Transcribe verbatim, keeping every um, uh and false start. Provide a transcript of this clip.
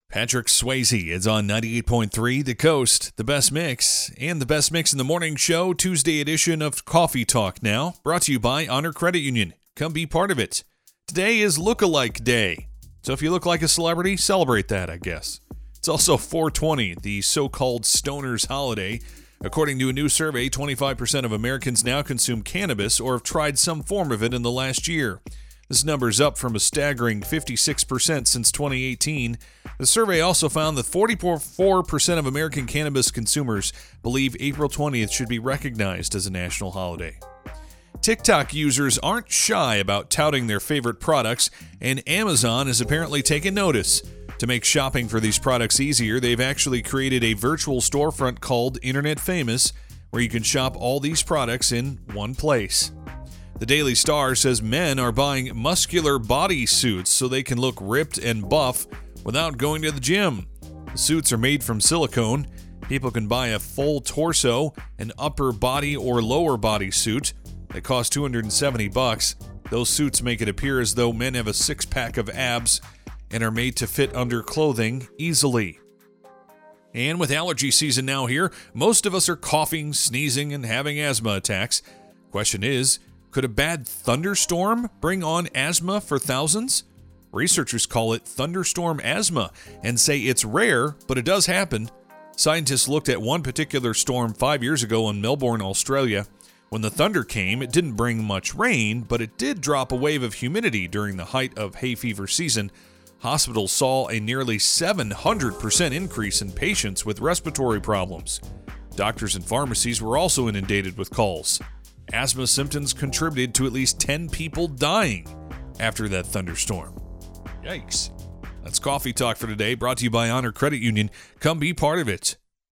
Patrick Swayze is on ninety-eight point three The Coast, the best mix, and the best mix in the morning show, Tuesday edition of Coffee Talk Now, brought to you by Honor Credit Union. Come be part of it. Today is Look-alike Day, so if you look like a celebrity, celebrate that, I guess. It's also four twenty, the so-called stoner's holiday. According to a new survey, twenty-five percent of Americans now consume cannabis or have tried some form of it in the last year. This number is up from a staggering fifty-six percent since twenty eighteen. The survey also found that forty-four percent of American cannabis consumers believe April twentieth should be recognized as a national holiday. TikTok users aren't shy about touting their favorite products, and Amazon has apparently taken notice. To make shopping for these products easier, they've actually created a virtual storefront called Internet Famous, where you can shop all these products in one place. The Daily Star says men are buying muscular body suits so they can look ripped and buff without going to the gym. The suits are made from silicone. People can buy a full torso, an upper body or lower body suit. They cost two hundred seventy bucks. Those suits make it appear as though men have a six-pack of abs and are made to fit under clothing easily. And with allergy season now here, most of us are coughing, sneezing, and having asthma attacks. Question is, could a bad thunderstorm bring on asthma for thousands? Researchers call it thunderstorm asthma and say it's rare, but it does happen. Scientists looked at one particular storm five years ago in Melbourne, Australia. When the thunder came, it didn't bring much rain, but it did drop a wave of humidity during the height of hay fever season. Hospitals saw a nearly seven hundred percent increase in patients with respiratory problems. Doctors and pharmacies were also inundated with calls. Asthma symptoms contributed to at least ten people dying after that thunderstorm. Yikes. That's Coffee Talk for today, brought to you by Honor Credit Union. Come be part of it.